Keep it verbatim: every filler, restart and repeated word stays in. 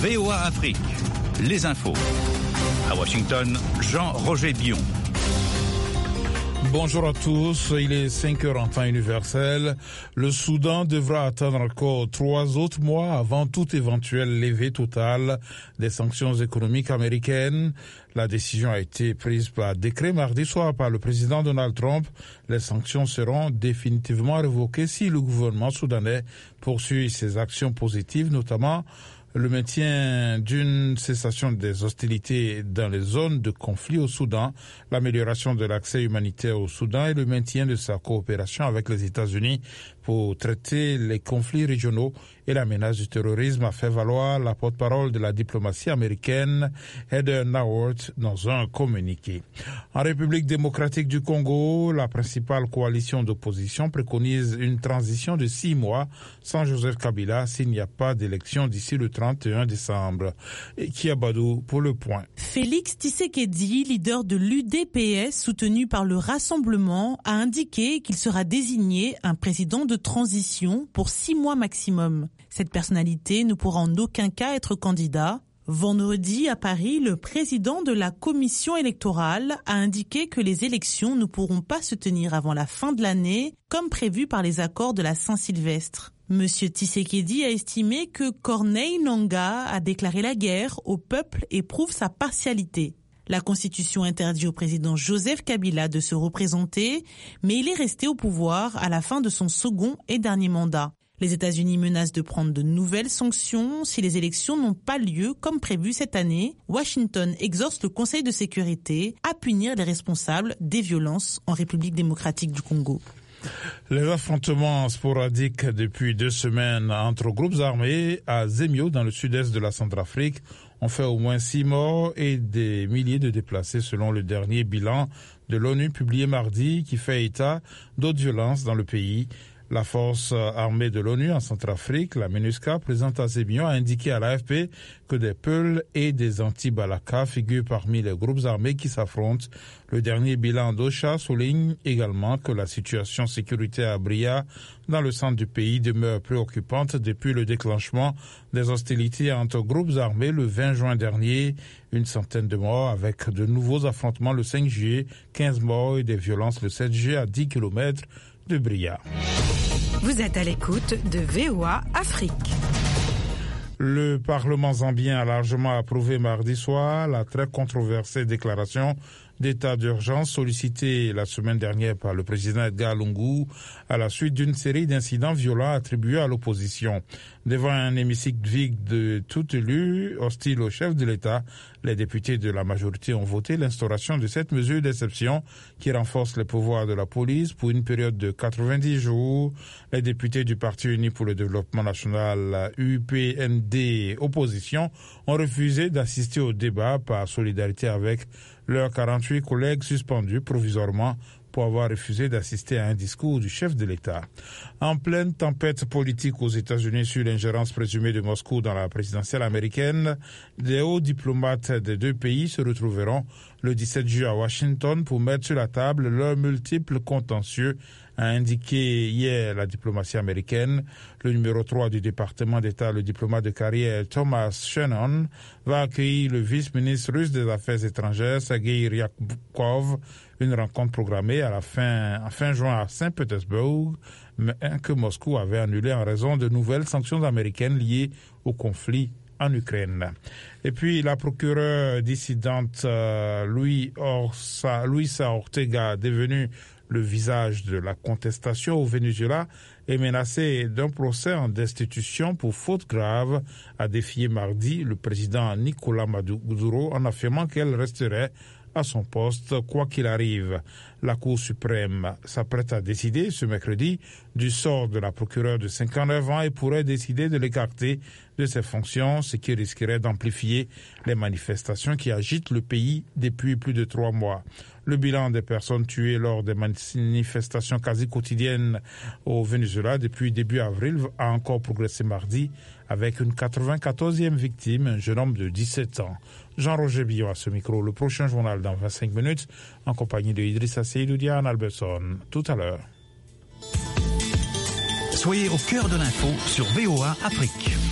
V O A Afrique, les infos. À Washington, Jean-Roger Bion. Bonjour à tous, il est cinq heures en temps universel. Le Soudan devra attendre encore trois autres mois avant toute éventuelle levée totale des sanctions économiques américaines. La décision a été prise par décret mardi soir par le président Donald Trump. Les sanctions seront définitivement révoquées si le gouvernement soudanais poursuit ses actions positives, notamment le maintien d'une cessation des hostilités dans les zones de conflit au Soudan, l'amélioration de l'accès humanitaire au Soudan et le maintien de sa coopération avec les États-Unis pour traiter les conflits régionaux et la menace du terrorisme, a fait valoir la porte-parole de la diplomatie américaine, Heather Nauert, dans un communiqué. En République démocratique du Congo, la principale coalition d'opposition préconise une transition de six mois sans Joseph Kabila s'il n'y a pas d'élection d'ici le trente et un décembre. Et Kiabadou pour le point. Félix Tshisekedi, leader de l'U D P S soutenu par le Rassemblement, a indiqué qu'il sera désigné un président de transition pour six mois maximum. Cette personnalité ne pourra en aucun cas être candidat. Vendredi, à Paris, le président de la commission électorale a indiqué que les élections ne pourront pas se tenir avant la fin de l'année, comme prévu par les accords de la Saint-Sylvestre. Monsieur Tshisekedi a estimé que Corneille Nangaa a déclaré la guerre au peuple et prouve sa partialité. La Constitution interdit au président Joseph Kabila de se représenter, mais il est resté au pouvoir à la fin de son second et dernier mandat. Les États-Unis menacent de prendre de nouvelles sanctions si les élections n'ont pas lieu comme prévu cette année. Washington exhorte le Conseil de sécurité à punir les responsables des violences en République démocratique du Congo. Les affrontements sporadiques depuis deux semaines entre groupes armés à Zemio, dans le sud-est de la Centrafrique, ont fait au moins six morts et des milliers de déplacés selon le dernier bilan de l'ONU publié mardi qui fait état d'autres violences dans le pays. La force armée de l'ONU en Centrafrique, la MINUSCA, présente à Zemio, a indiqué à l'A F P que des Peuls et des anti-Balaka figurent parmi les groupes armés qui s'affrontent. Le dernier bilan d'OCHA souligne également que la situation sécuritaire à Bria, dans le centre du pays, demeure préoccupante depuis le déclenchement des hostilités entre groupes armés le vingt juin dernier. Une centaine de morts avec de nouveaux affrontements le cinq juillet, quinze morts et des violences le sept juillet à dix kilomètres de Bria. Vous êtes à l'écoute de V O A Afrique. Le Parlement zambien a largement approuvé mardi soir la très controversée déclaration d'état d'urgence sollicitée la semaine dernière par le président Edgar Lungu à la suite d'une série d'incidents violents attribués à l'opposition. Devant un hémicycle vide de tout élu hostile au chef de l'État, les députés de la majorité ont voté l'instauration de cette mesure d'exception qui renforce les pouvoirs de la police pour une période de quatre-vingt-dix jours. Les députés du Parti uni pour le développement national U P N D opposition ont refusé d'assister au débat par solidarité avec leurs quarante-huit collègues suspendus provisoirement pour avoir refusé d'assister à un discours du chef de l'État. En pleine tempête politique aux États-Unis sur l'ingérence présumée de Moscou dans la présidentielle américaine, des hauts diplomates des deux pays se retrouveront le dix-sept juillet à Washington pour mettre sur la table leurs multiples contentieux, a indiqué hier la diplomatie américaine. Le numéro trois du département d'État, le diplomate de carrière Thomas Shannon, va accueillir le vice-ministre russe des Affaires étrangères, Sergei Ryabkov, une rencontre programmée à la fin, en fin juin à Saint-Pétersbourg, mais que Moscou avait annulée en raison de nouvelles sanctions américaines liées au conflit en Ukraine. Et puis la procureure dissidente euh, Louis Orsa, Luisa Ortega, devenue le visage de la contestation au Venezuela, est menacée d'un procès en destitution pour faute grave, a défié mardi le président Nicolás Maduro en affirmant qu'elle resterait à son poste quoi qu'il arrive. La Cour suprême s'apprête à décider ce mercredi du sort de la procureure de cinquante-neuf ans et pourrait décider de l'écarter de ses fonctions, ce qui risquerait d'amplifier les manifestations qui agitent le pays depuis plus de trois mois. Le bilan des personnes tuées lors des manifestations quasi quotidiennes au Venezuela depuis début avril a encore progressé mardi avec une quatre-vingt-quatorzième victime, un jeune homme de dix-sept ans. Jean-Roger Bion à ce micro. Le prochain journal dans vingt-cinq minutes en compagnie de Idrissa Seydou Diane Albertson. Tout à l'heure. Soyez au cœur de l'info sur V O A Afrique.